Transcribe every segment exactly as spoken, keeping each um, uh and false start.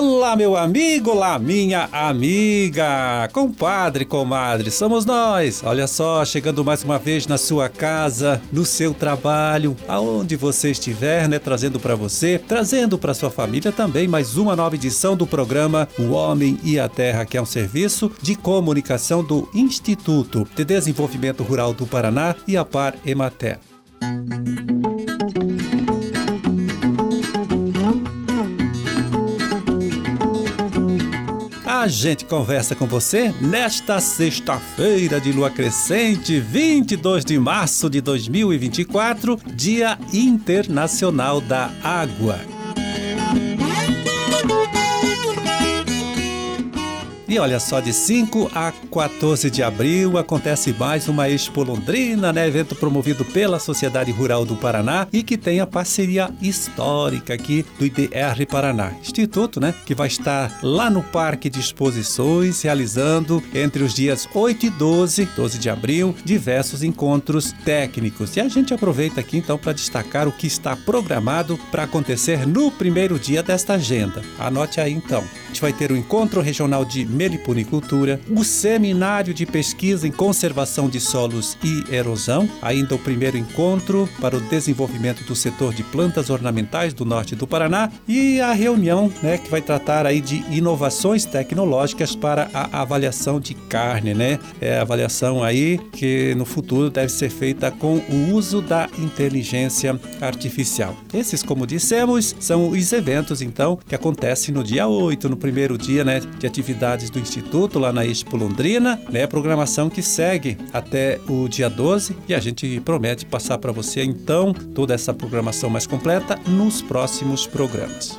Olá, meu amigo, olá, minha amiga, compadre, comadre, somos nós. Olha só, chegando mais uma vez na sua casa, no seu trabalho, aonde você estiver, né, trazendo para você, trazendo para sua família também mais uma nova edição do programa O Homem e a Terra, que é um serviço de comunicação do Instituto de Desenvolvimento Rural do Paraná e a Par Emater. A gente conversa com você nesta sexta-feira de lua crescente, vinte e dois de março de dois mil e vinte e quatro, Dia Internacional da Água. E olha só, de cinco a quatorze de abril acontece mais uma Expo Londrina, né? Evento promovido pela Sociedade Rural do Paraná e que tem a parceria histórica aqui do I D R Paraná, Instituto, né? Que vai estar lá no Parque de Exposições, realizando entre os dias oito e doze, doze de abril, diversos encontros técnicos. E a gente aproveita aqui então para destacar o que está programado para acontecer no primeiro dia desta agenda. Anote aí então. A gente vai ter o Encontro Regional de Meliponicultura, o Seminário de Pesquisa em Conservação de Solos e Erosão, ainda o primeiro encontro para o desenvolvimento do setor de plantas ornamentais do norte do Paraná e a reunião, né, que vai tratar aí de inovações tecnológicas para a avaliação de carne, né? É a avaliação aí que no futuro deve ser feita com o uso da inteligência artificial. Esses, como dissemos, são os eventos então que acontecem no dia oito, no primeiro dia, né, de atividades do Instituto lá na Expo Londrina, né? Programação que segue até o dia doze e a gente promete passar para você então toda essa programação mais completa nos próximos programas.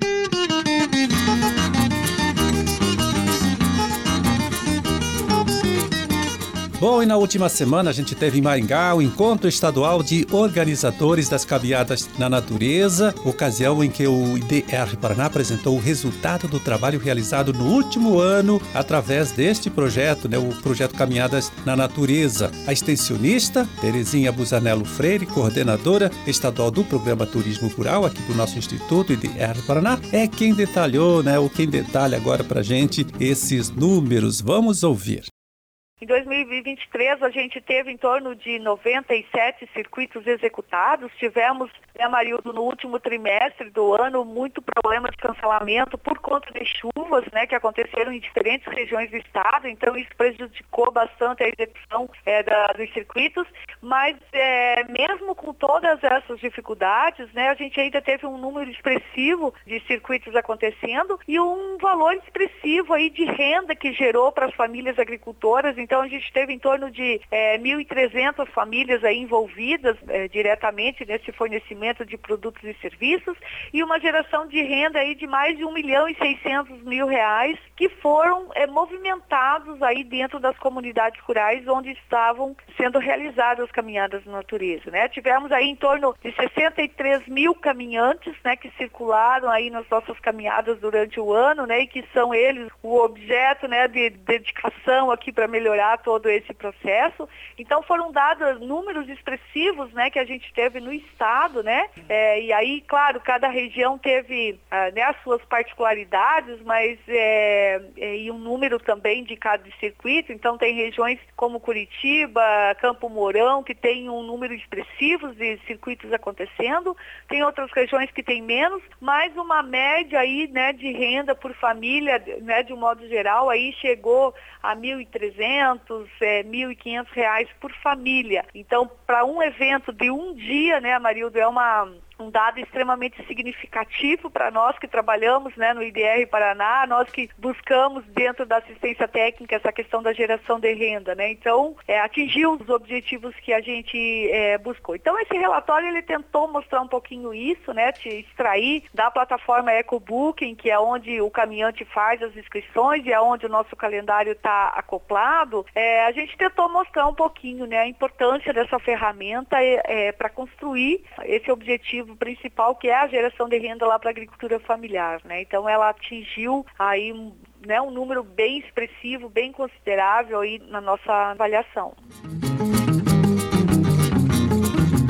Bom, e na última semana a gente teve em Maringá o Encontro Estadual de Organizadores das Caminhadas na Natureza, ocasião em que o I D R Paraná apresentou o resultado do trabalho realizado no último ano através deste projeto, né, o projeto Caminhadas na Natureza. A extensionista Terezinha Busanello Freire, coordenadora estadual do Programa Turismo Rural aqui do nosso Instituto I D R Paraná, é quem detalhou, né, ou quem detalha agora pra gente esses números. Vamos ouvir. Em dois mil e vinte e três, a gente teve em torno de noventa e sete circuitos executados. Tivemos, né, Marildo, no último trimestre do ano, muito problema de cancelamento por conta de chuvas, né, que aconteceram em diferentes regiões do estado. Então, isso prejudicou bastante a execução é, da, dos circuitos. Mas, é, mesmo com todas essas dificuldades, né, a gente ainda teve um número expressivo de circuitos acontecendo e um valor expressivo aí de renda que gerou para as famílias agricultoras. Então, a gente teve em torno de é, mil e trezentas famílias aí envolvidas é, diretamente nesse fornecimento de produtos e serviços e uma geração de renda aí de mais de um milhão e seiscentos mil reais que foram é, movimentados aí dentro das comunidades rurais onde estavam sendo realizadas as caminhadas na natureza, né? Tivemos aí em torno de sessenta e três mil caminhantes, né, que circularam aí nas nossas caminhadas durante o ano, né, e que são eles o objeto, né, de dedicação aqui para melhorar todo esse processo. Então foram dados números expressivos, né, que a gente teve no estado, né, é, e aí, claro, cada região teve ah, né, as suas particularidades, mas é, é, e um número também de cada circuito. Então tem regiões como Curitiba, Campo Mourão, que tem um número expressivo de circuitos acontecendo, tem outras regiões que tem menos, mas uma média aí, né, de renda por família, né, de um modo geral, aí chegou a mil e trezentos, é, mil e quinhentos reais por família. Então, para um evento de um dia, né, Marildo, é uma... um dado extremamente significativo para nós que trabalhamos, né, no I D R Paraná, nós que buscamos dentro da assistência técnica essa questão da geração de renda, né? Então, é, atingiu os objetivos que a gente é, buscou. Então, esse relatório ele tentou mostrar um pouquinho isso, né, te extrair da plataforma EcoBooking, que é onde o caminhante faz as inscrições e é onde o nosso calendário está acoplado. É, a gente tentou mostrar um pouquinho, né, a importância dessa ferramenta é, é, para construir esse objetivo principal, que é a geração de renda lá para a agricultura familiar, né? Então ela atingiu aí, né, um número bem expressivo, bem considerável aí na nossa avaliação. Ô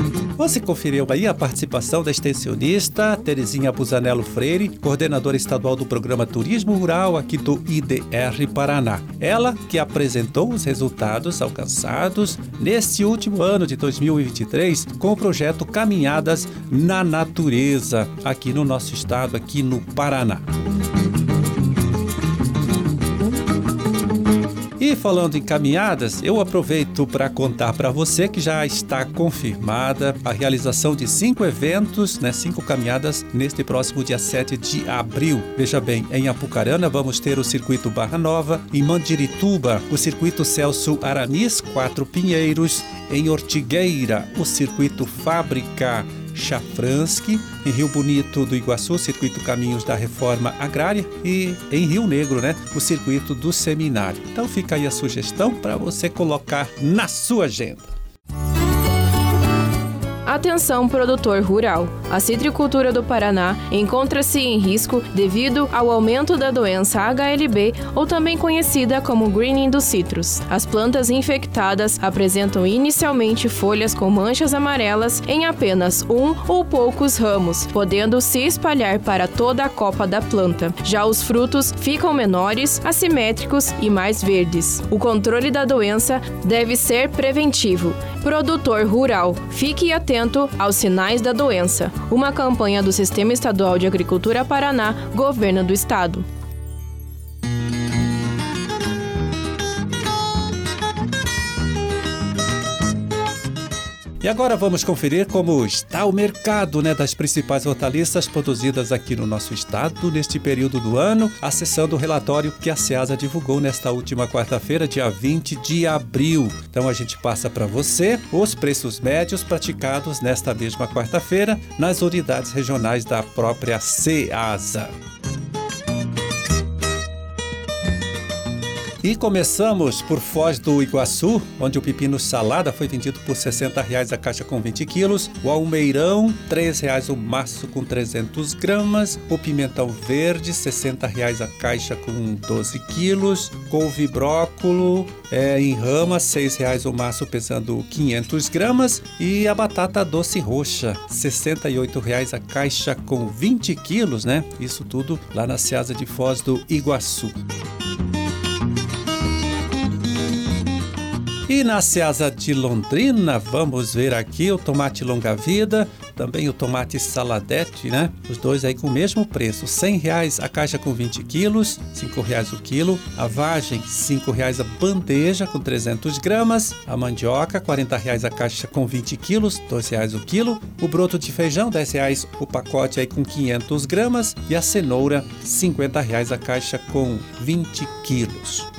Você conferiu aí a participação da extensionista Terezinha Busanello Freire, coordenadora estadual do Programa Turismo Rural aqui do I D R Paraná. Ela que apresentou os resultados alcançados neste último ano de dois mil e vinte e três com o projeto Caminhadas na Natureza, aqui no nosso estado, aqui no Paraná. E falando em caminhadas, eu aproveito para contar para você que já está confirmada a realização de cinco eventos, né, cinco caminhadas neste próximo dia sete de abril. Veja bem, em Apucarana vamos ter o Circuito Barra Nova, em Mandirituba o Circuito Celso Aramis, Quatro Pinheiros, em Ortigueira o Circuito Fábrica Chafransky, em Rio Bonito do Iguaçu, o Circuito Caminhos da Reforma Agrária e em Rio Negro, né, o Circuito do Seminário. Então fica aí a sugestão para você colocar na sua agenda. Atenção, produtor rural! A citricultura do Paraná encontra-se em risco devido ao aumento da doença H L B, ou também conhecida como greening dos citros. As plantas infectadas apresentam inicialmente folhas com manchas amarelas em apenas um ou poucos ramos, podendo se espalhar para toda a copa da planta. Já os frutos ficam menores, assimétricos e mais verdes. O controle da doença deve ser preventivo. Produtor rural, fique atento aos sinais da doença. Uma campanha do Sistema Estadual de Agricultura Paraná, Governo do Estado. E agora vamos conferir como está o mercado, né, das principais hortaliças produzidas aqui no nosso estado neste período do ano, acessando o relatório que a Ceasa divulgou nesta última quarta-feira, dia vinte de abril. Então a gente passa para você os preços médios praticados nesta mesma quarta-feira nas unidades regionais da própria Ceasa. E começamos por Foz do Iguaçu, onde o pepino salada foi vendido por sessenta reais a caixa com vinte quilos, o almeirão, três reais o maço com trezentos gramas, o pimentão verde, sessenta reais a caixa com doze quilos, couve brócolo é, em rama, seis reais o maço pesando quinhentos gramas, e a batata doce roxa, sessenta e oito reais a caixa com vinte quilos, né? Isso tudo lá na Ceasa de Foz do Iguaçu. E na Ceasa de Londrina, vamos ver aqui o tomate longa-vida, também o tomate saladete, né? Os dois aí com o mesmo preço, cem reais a caixa com vinte quilos, cinco reais o quilo. A vagem, cinco reais a bandeja com trezentos gramas. A mandioca, quarenta reais a caixa com vinte quilos, dois reais o quilo. O broto de feijão, dez reais o pacote aí com quinhentos gramas. E a cenoura, cinquenta reais a caixa com vinte quilos.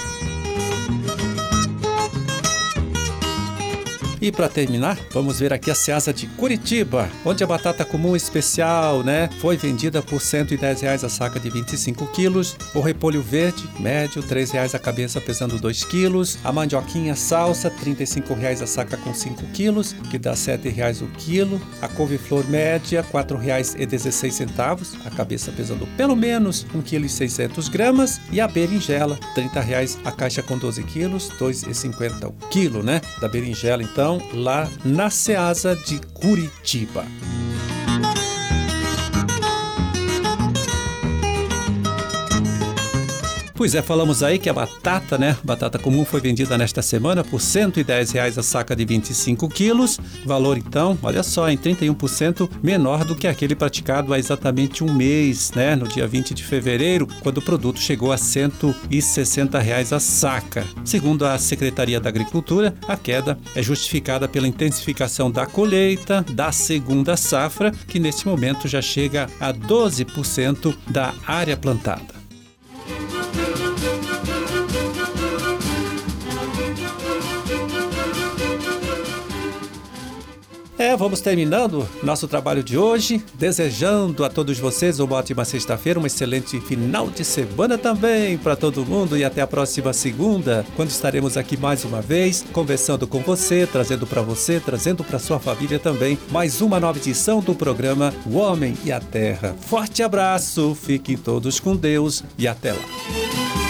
E para terminar, vamos ver aqui a Ceasa de Curitiba, onde a batata comum especial, né, foi vendida por cento e dez reais a saca de vinte e cinco quilos. O repolho verde, médio, três reais a cabeça pesando dois quilos. A mandioquinha salsa, trinta e cinco reais a saca com cinco quilos, que dá sete reais o quilo. A couve-flor média, quatro reais e dezesseis centavos, a cabeça pesando pelo menos um vírgula seiscentos gramas. E a berinjela, trinta reais a caixa com doze quilos, dois reais e cinquenta centavos o quilo, né, da berinjela, então, lá na Ceasa de Curitiba. Pois é, falamos aí que a batata, né, batata comum foi vendida nesta semana por cento e dez reais a saca de vinte e cinco quilos, valor então, olha só, em trinta e um por cento menor do que aquele praticado há exatamente um mês, né, no dia vinte de fevereiro, quando o produto chegou a cento e sessenta reais a saca. Segundo a Secretaria da Agricultura, a queda é justificada pela intensificação da colheita da segunda safra, que neste momento já chega a doze por cento da área plantada. É, vamos terminando nosso trabalho de hoje, desejando a todos vocês uma ótima sexta-feira, um excelente final de semana também para todo mundo e até a próxima segunda, quando estaremos aqui mais uma vez, conversando com você, trazendo para você, trazendo para sua família também, mais uma nova edição do programa O Homem e a Terra. Forte abraço, fiquem todos com Deus e até lá.